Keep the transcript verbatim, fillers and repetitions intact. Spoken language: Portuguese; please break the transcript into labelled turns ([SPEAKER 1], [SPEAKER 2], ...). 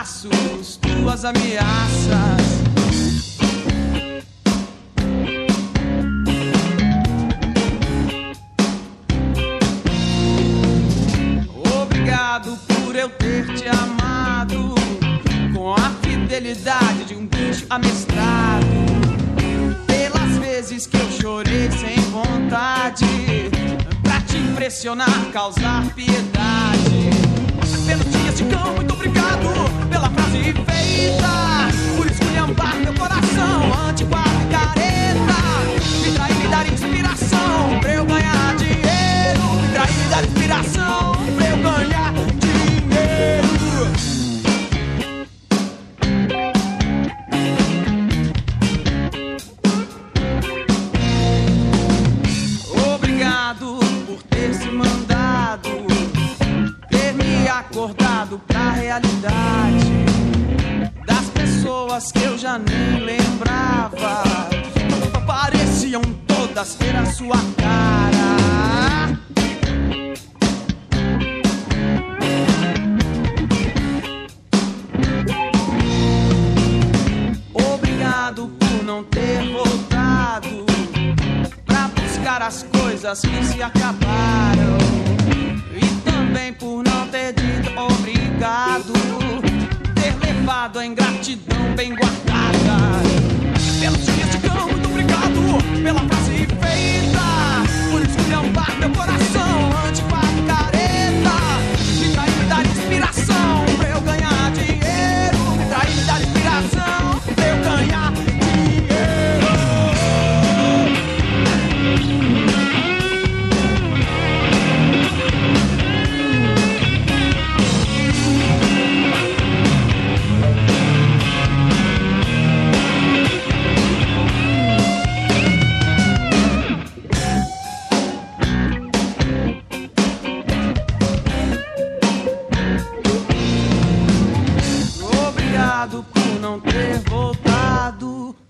[SPEAKER 1] abraços, tuas ameaças. Obrigado por eu ter te amado com a fidelidade de um bicho amestrado. Pelas vezes que eu chorei sem vontade, pra te impressionar, causar piedade. Pelos dias de cão, muito obrigado pela frase feita, por esculhambar meu coração, antiquado e careta. Me trair, me dar inspiração pra eu ganhar dinheiro. Me trair, me dar inspiração pra eu ganhar dinheiro. Obrigado por ter se mandado, ter me acordado pra realidade das pessoas que eu já nem lembrava. Pareciam todas ter a sua cara. Obrigado por não ter voltado pra buscar as coisas que se acabaram, e também por não ter dito obrigado, ter levado a ingratidão bem guardada. Pelos dias de cão, muito obrigado pela frase